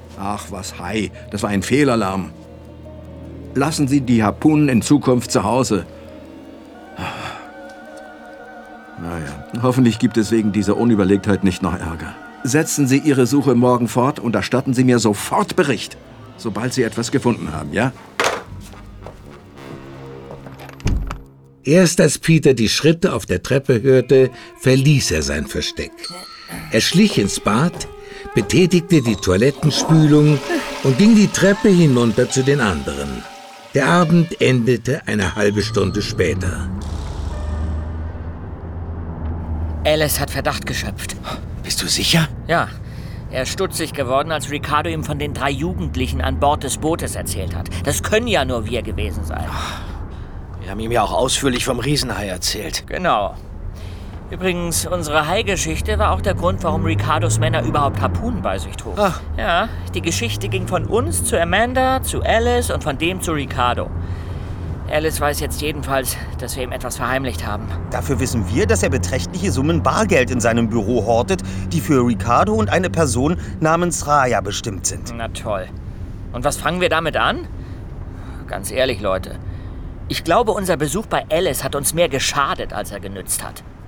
Ach, was Hai, das war ein Fehlalarm. Lassen Sie die Harpunen in Zukunft zu Hause. Naja, hoffentlich gibt es wegen dieser Unüberlegtheit nicht noch Ärger. Setzen Sie Ihre Suche morgen fort und erstatten Sie mir sofort Bericht, sobald Sie etwas gefunden haben, ja? Erst als Peter die Schritte auf der Treppe hörte, verließ er sein Versteck. Er schlich ins Bad, betätigte die Toilettenspülung und ging die Treppe hinunter zu den anderen. Der Abend endete eine halbe Stunde später. Alice hat Verdacht geschöpft. Bist du sicher? Ja, er ist stutzig geworden, als Ricardo ihm von den 3 Jugendlichen an Bord des Bootes erzählt hat. Das können ja nur wir gewesen sein. Wir haben ihm ja auch ausführlich vom Riesenhai erzählt. Genau. Übrigens, unsere Hai-Geschichte war auch der Grund, warum Ricardos Männer überhaupt Harpunen bei sich trugen. Ach. Ja, die Geschichte ging von uns zu Amanda, zu Alice und von dem zu Ricardo. Alice weiß jetzt jedenfalls, dass wir ihm etwas verheimlicht haben. Dafür wissen wir, dass er beträchtliche Summen Bargeld in seinem Büro hortet, die für Ricardo und eine Person namens Raya bestimmt sind. Na toll. Und was fangen wir damit an? Ganz ehrlich, Leute. Ich glaube, unser Besuch bei Alice hat uns mehr geschadet, als er genützt hat.